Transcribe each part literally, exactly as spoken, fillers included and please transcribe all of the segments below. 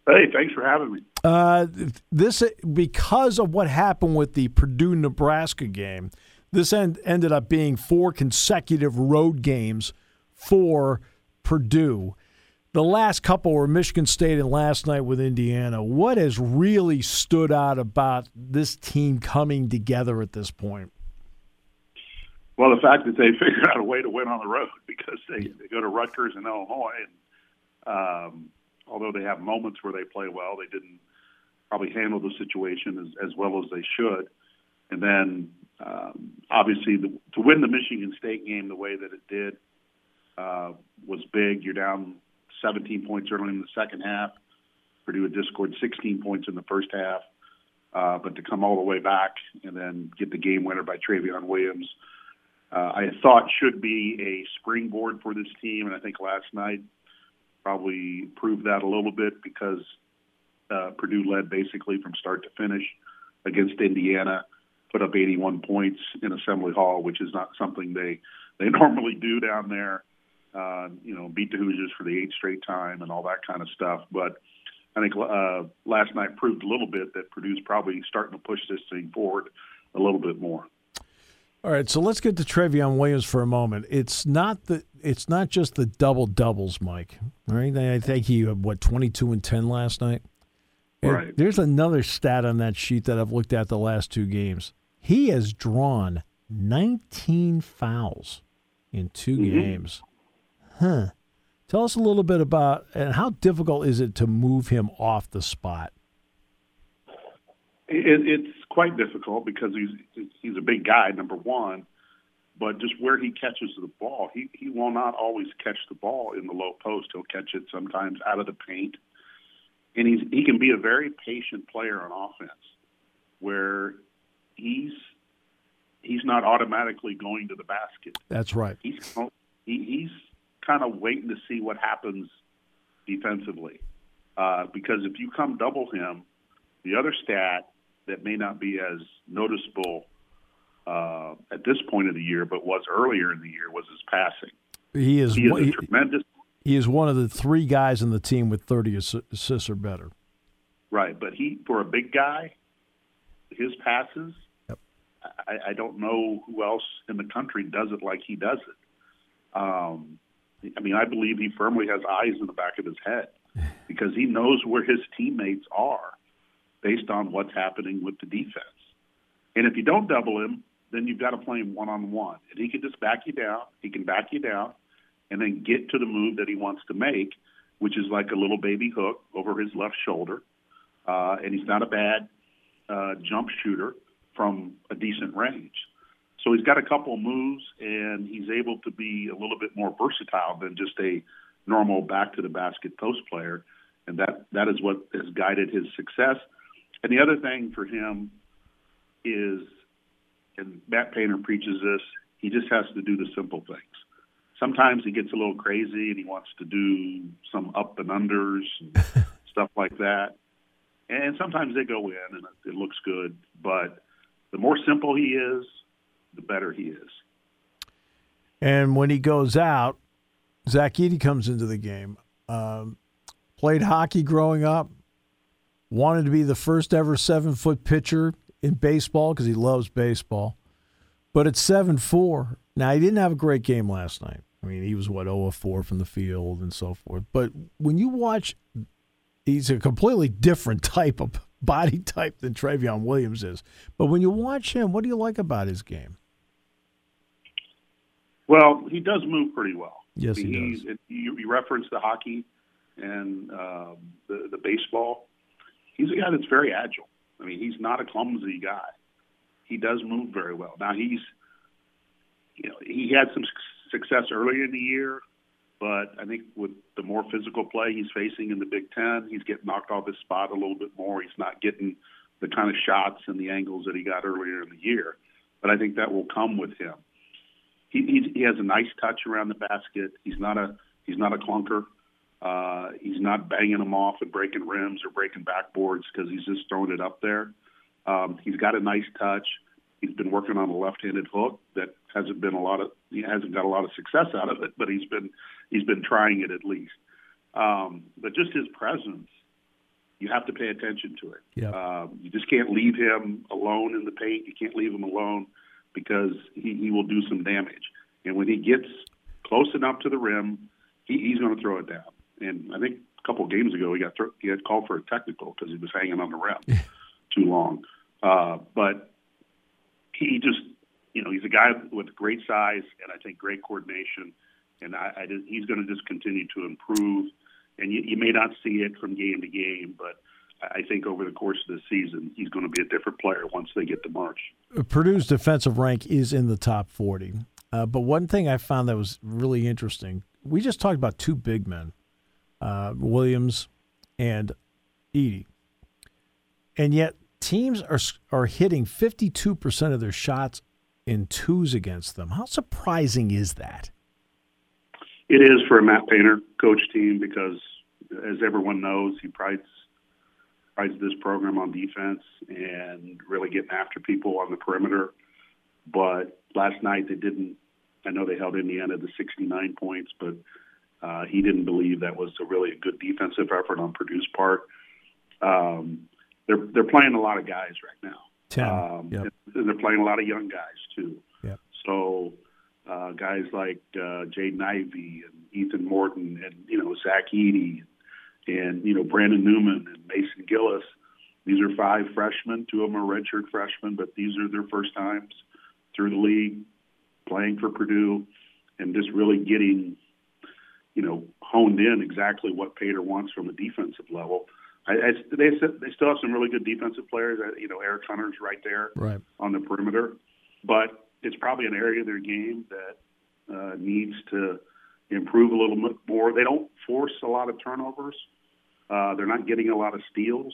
Hey, thanks for having me. Uh, this because of what happened with the Purdue-Nebraska game, this end, ended up being four consecutive road games for Purdue. The last couple were Michigan State and last night with Indiana. What has really stood out about this team coming together at this point? Well, the fact that they figured out a way to win on the road because they, they go to Rutgers and Illinois, and um, although they have moments where they play well, they didn't probably handle the situation as, as well as they should. And then, um, obviously, the, to win the Michigan State game the way that it did uh, was big. You're down seventeen points early in the second half. Purdue had just scored sixteen points in the first half. Uh, but to come all the way back and then get the game winner by Travion Williams, uh, I thought should be a springboard for this team. And I think last night probably proved that a little bit because uh, Purdue led basically from start to finish against Indiana, put up eighty-one points in Assembly Hall, which is not something they, they normally do down there. Uh, you know, beat the Hoosiers for the eighth straight time and all that kind of stuff. But I think uh, last night proved a little bit that Purdue's probably starting to push this thing forward a little bit more. All right, so let's get to Travion Williams for a moment. It's not the it's not just the double doubles, Mike. All right, I think he had what twenty-two and ten last night. And right. There's another stat on that sheet that I've looked at the last two games. He has drawn nineteen fouls in two mm-hmm. games. Huh. Tell us a little bit about and how difficult is it to move him off the spot? It, it's quite difficult because he's he's a big guy, number one, but just where he catches the ball, he, he will not always catch the ball in the low post. He'll catch it sometimes out of the paint. And he's he can be a very patient player on offense where he's he's not automatically going to the basket. That's right. He's he, he's kind of waiting to see what happens defensively. Uh, because if you come double him, the other stat that may not be as noticeable uh, at this point of the year, but was earlier in the year, was his passing. He is, he is he, a tremendous. He is one of the three guys in the team with thirty assists or better. Right, but he for a big guy, his passes, yep. I, I don't know who else in the country does it like he does it. Um, I mean, I believe he firmly has eyes in the back of his head because he knows where his teammates are based on what's happening with the defense. And if you don't double him, then you've got to play him one-on-one. And he can just back you down. He can back you down and then get to the move that he wants to make, which is like a little baby hook over his left shoulder. Uh, and he's not a bad uh, jump shooter from a decent range. So he's got a couple of moves, and he's able to be a little bit more versatile than just a normal back-to-the-basket post player, and that, that is what has guided his success. And the other thing for him is, and Matt Painter preaches this, he just has to do the simple things. Sometimes he gets a little crazy, and he wants to do some up and unders and stuff like that. And sometimes they go in, and it looks good. But the more simple he is, the better he is. And when he goes out, Zach Edey comes into the game. Um, played hockey growing up. Wanted to be the first ever seven-foot pitcher in baseball because he loves baseball. But at seven four, now he didn't have a great game last night. I mean, he was, what, oh of four from the field and so forth. But when you watch, he's a completely different type of body type than Travion Williams is. But when you watch him, what do you like about his game? Well, he does move pretty well. Yes, I mean, he does. It, you, you referenced the hockey and um, the, the baseball. He's a guy that's very agile. I mean, he's not a clumsy guy. He does move very well. Now, he's, you know, he had some success earlier in the year, but I think with the more physical play he's facing in the Big Ten, he's getting knocked off his spot a little bit more. He's not getting the kind of shots and the angles that he got earlier in the year. But I think that will come with him. He, he, he has a nice touch around the basket. He's not a he's not a clunker. Uh, he's not banging them off and breaking rims or breaking backboards because he's just throwing it up there. Um, he's got a nice touch. He's been working on a left-handed hook that hasn't been a lot of he hasn't got a lot of success out of it, but he's been he's been trying it at least. Um, but just his presence you have to pay attention to it. Yep. Um, you just can't leave him alone in the paint. You can't leave him alone because he, he will do some damage. And when he gets close enough to the rim, he, he's going to throw it down. And I think a couple of games ago he got th- he had called for a technical because he was hanging on the rim too long. Uh, but he just, you know, he's a guy with great size and I think great coordination. And I, I just, he's going to just continue to improve. And you, you may not see it from game to game, but I think over the course of the season, he's going to be a different player once they get to March. Purdue's defensive rank is in the top forty. Uh, but one thing I found that was really interesting, we just talked about two big men, uh, Williams and Edey. And yet teams are are hitting fifty-two percent of their shots in twos against them. How surprising is that? It is for a Matt Painter coach team because, as everyone knows, he prides prides this program on defense and really getting after people on the perimeter. But last night they didn't. I know they held Indiana to sixty-nine points, but uh, he didn't believe that was a really good defensive effort on Purdue's part. Um, they're they're playing a lot of guys right now. Ten. Um, yep. And they're playing a lot of young guys too. Yep. So. Uh, guys like uh, Jaden Ivey and Ethan Morton and, you know, Zach Edey and, you know, Brandon Newman and Mason Gillis. These are five freshmen. Two of them are redshirt freshmen, but these are their first times through the league playing for Purdue and just really getting, you know, honed in exactly what Painter wants from a defensive level. I, I, they, they still have some really good defensive players. You know, Eric Hunter's right there right. on the perimeter. But it's probably an area of their game that uh, needs to improve a little bit more. They don't force a lot of turnovers. Uh, they're not getting a lot of steals.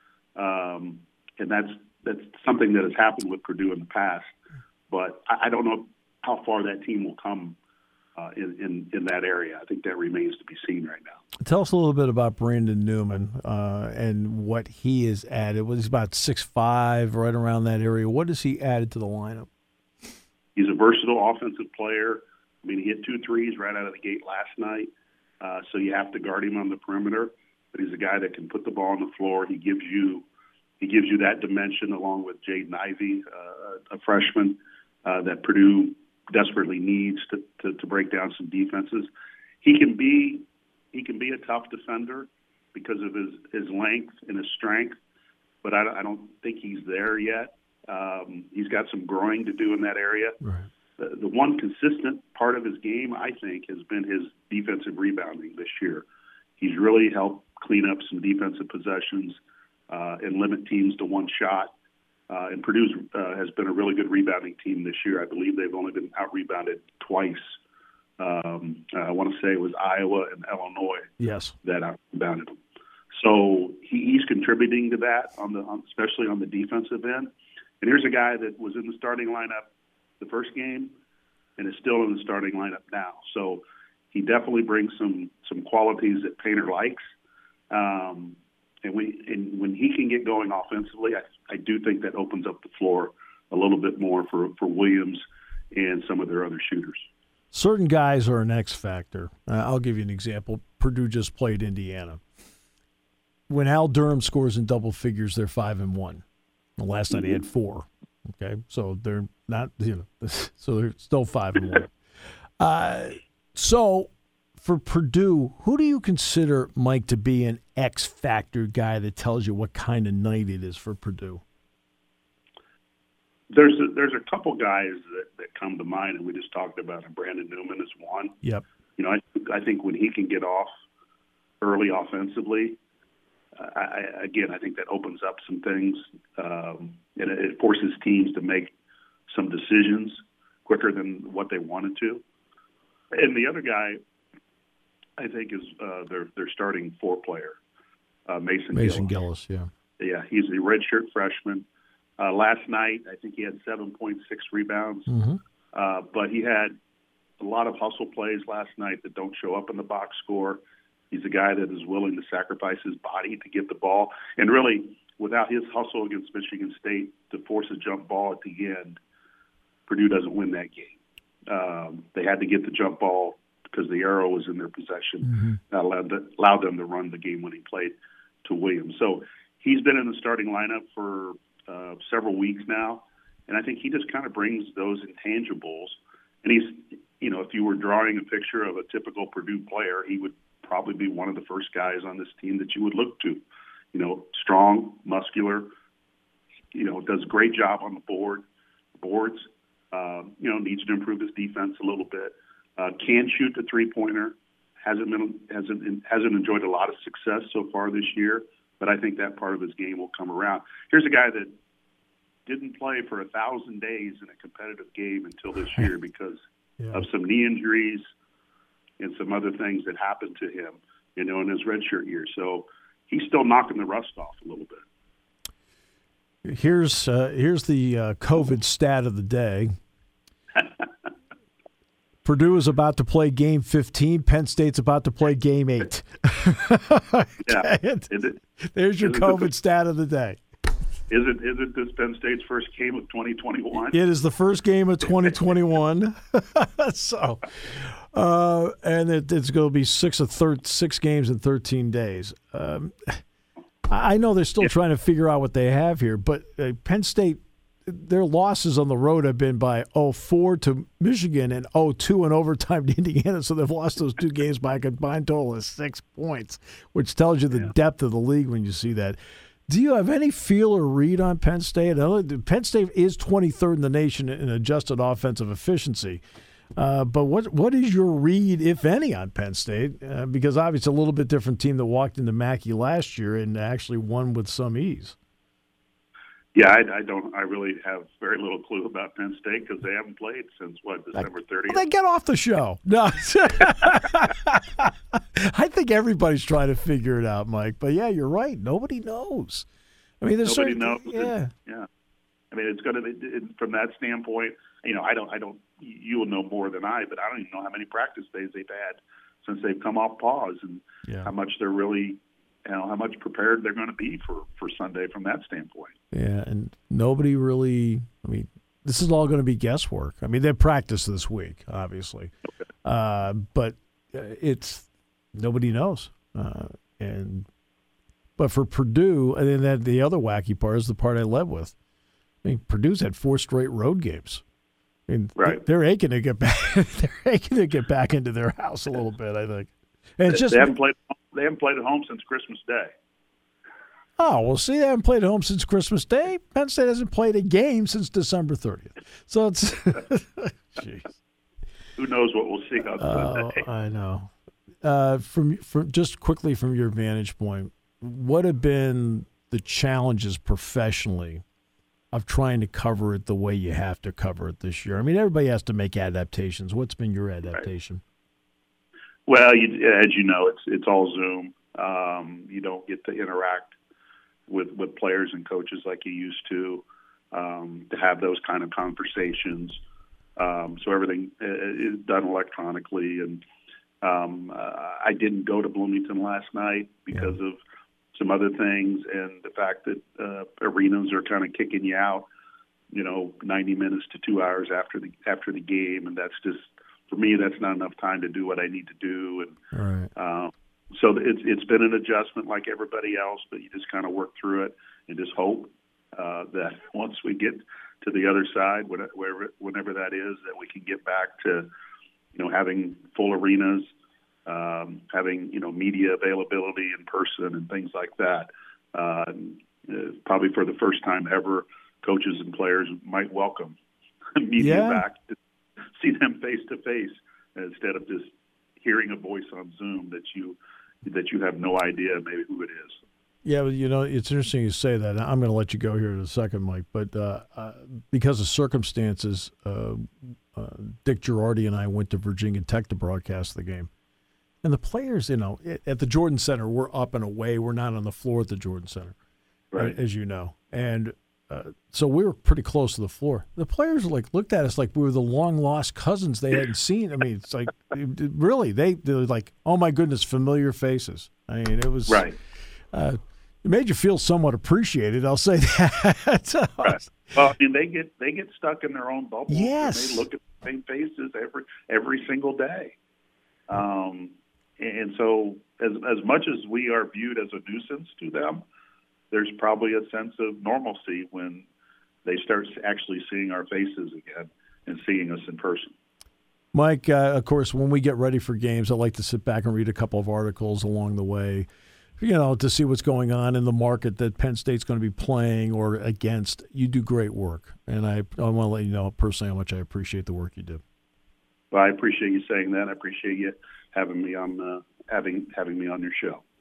Um, and that's that's something that has happened with Purdue in the past. But I, I don't know how far that team will come uh, in, in, in that area. I think that remains to be seen right now. Tell us a little bit about Brandon Newman uh, and what he has added. Well, he's about six five, right around that area. What has he added to the lineup? He's a versatile offensive player. I mean, he hit two threes right out of the gate last night, uh, so you have to guard him on the perimeter. But he's a guy that can put the ball on the floor. He gives you he gives you that dimension along with Jaden Ivey, uh, a freshman uh, that Purdue desperately needs to, to, to break down some defenses. He can be he can be a tough defender because of his, his length and his strength, but I, I don't think he's there yet. Um, he's got some growing to do in that area. Right. The, the one consistent part of his game, I think, has been his defensive rebounding this year. He's really helped clean up some defensive possessions uh, and limit teams to one shot. Uh, and Purdue uh, has been a really good rebounding team this year. I believe they've only been out-rebounded twice. Um, I want to say it was Iowa and Illinois yes. that out-rebounded them. So he, he's contributing to that, on the on, especially on the defensive end. And here's a guy that was in the starting lineup the first game and is still in the starting lineup now. So he definitely brings some some qualities that Painter likes. Um, and, we, and when he can get going offensively, I, I do think that opens up the floor a little bit more for, for Williams and some of their other shooters. Certain guys are an X factor. Uh, I'll give you an example. Purdue just played Indiana. When Al Durham scores in double figures, they're five and one. Well, last night he had four. Okay, so they're not, you know, so they're still five and one. Uh, so for Purdue, who do you consider, Mike, to be an X factor guy that tells you what kind of night it is for Purdue? There's a, there's a couple guys that, that come to mind, and we just talked about it. Brandon Newman is one. Yep. You know, I, I think when he can get off early offensively, I, I, again, I think that opens up some things, um, and it, it forces teams to make some decisions quicker than what they wanted to. And the other guy, I think, is uh, their their starting four player, uh, Mason Mason Gillis. Gillis, yeah. Yeah, he's a redshirt freshman. Uh, last night, I think he had seven point six rebounds, mm-hmm. uh, but he had a lot of hustle plays last night that don't show up in the box score. He's a guy that is willing to sacrifice his body to get the ball. And really, without his hustle against Michigan State to force a jump ball at the end, Purdue doesn't win that game. Um, they had to get the jump ball because the arrow was in their possession. Mm-hmm. That allowed, to, allowed them to run the game-winning play. to Williams. So he's been in the starting lineup for uh, several weeks now, and I think he just kind of brings those intangibles. And he's, you know, if you were drawing a picture of a typical Purdue player, he would probably be one of the first guys on this team that you would look to. You know, strong, muscular, you know, does a great job on the board, boards. Uh, you know, needs to improve his defense a little bit. Uh, can shoot the three-pointer. Hasn't been hasn't hasn't enjoyed a lot of success so far this year, but I think that part of his game will come around. Here's a guy that didn't play for a thousand days in a competitive game until this year because yeah. of some knee injuries and some other things that happened to him, you know, in his redshirt year. So he's still knocking the rust off a little bit. Here's uh, here's the uh, COVID stat of the day. Purdue is about to play game fifteen. Penn State's about to play game eight. Okay. Yeah. Is it, There's your COVID the, stat of the day. Is it, is it this Penn State's first game of twenty twenty-one? It is the first game of twenty twenty-one. so, uh, and it, it's going to be six of thir- six games in thirteen days. Um, I know they're still yeah. trying to figure out what they have here, but uh, Penn State, their losses on the road have been by oh four to Michigan and oh two in overtime to Indiana, so they've lost those two games by a combined total of six points, which tells you the yeah. depth of the league when you see that. Do you have any feel or read on Penn State? Penn State is twenty-third in the nation in adjusted offensive efficiency. Uh, but what what is your read, if any, on Penn State? Uh, because obviously a little bit different team that walked into Mackey last year and actually won with some ease. Yeah, I, I don't. I really have very little clue about Penn State because they haven't played since what, December thirtieth. Well, then get off the show. No, I think everybody's trying to figure it out, Mike. But yeah, you're right. Nobody knows. I mean, there's nobody certain, knows. Yeah, yeah. I mean, it's going to it, from that standpoint. You know, I don't. I don't. You will know more than I, but I don't even know how many practice days they've had since they've come off pause and yeah. how much they're really. You know, how much prepared they're going to be for, for Sunday from that standpoint. Yeah, and nobody really, I mean, this is all going to be guesswork. I mean, they practice this week, obviously. Okay. Uh, but it's, nobody knows. Uh, and But for Purdue, and then that, the other wacky part is the part I led with. I mean, Purdue's had four straight road games. I mean, right. they're aching to get back. They're aching to get back into their house a little bit, I think. And it's they, just they haven't played. They haven't played at home since Christmas Day. Oh, well, see, they haven't played at home since Christmas Day. Penn State hasn't played a game since December thirtieth. So it's jeez. Who knows what we'll see on Oh, Sunday. I know. Uh, from from just quickly from your vantage point, what have been the challenges professionally of trying to cover it the way you have to cover it this year? I mean, everybody has to make adaptations. What's been your adaptation? Right. Well, you, as you know, it's it's all Zoom. Um, you don't get to interact with, with players and coaches like you used to, um, to have those kind of conversations. Um, so everything is done electronically. And um, uh, I didn't go to Bloomington last night because yeah. of some other things and the fact that uh, arenas are kind of kicking you out, you know, ninety minutes to two hours after the after the game, and that's just. For me, that's not enough time to do what I need to do, and right. uh, so it's it's been an adjustment like everybody else. But you just kind of work through it and just hope uh, that once we get to the other side, wherever whenever that is, that we can get back to you know having full arenas, um, having you know media availability in person and things like that. Uh, probably for the first time ever, coaches and players might welcome media yeah. back to see them face to face instead of just hearing a voice on Zoom that you that you have no idea maybe who it is. Yeah, well, you know, it's interesting you say that. I'm going to let you go here in a second, Mike, but uh, uh, because of circumstances, uh, uh, Dick Girardi and I went to Virginia Tech to broadcast the game. And the players, you know, at the Jordan Center, we're up and away. We're not on the floor at the Jordan Center, right. as you know. And uh, so we were pretty close to the floor. The players like looked at us like we were the long-lost cousins they hadn't seen. I mean, it's like, it, really, they, they were like, oh, my goodness, familiar faces. I mean, it was right. Uh, it made you feel somewhat appreciated. I'll say that. Right. Well, I mean, they get they get stuck in their own bubble. Yes. And they look at the same faces every every single day. Um, and so, as as much as we are viewed as a nuisance to them, there's probably a sense of normalcy when they start actually seeing our faces again and seeing us in person. Mike, uh, of course, when we get ready for games, I like to sit back and read a couple of articles along the way, you know, to see what's going on in the market that Penn State's going to be playing or against. You do great work, and I, I want to let you know personally how much I appreciate the work you do. Well, I appreciate you saying that. I appreciate you having me on uh, having having me on your show.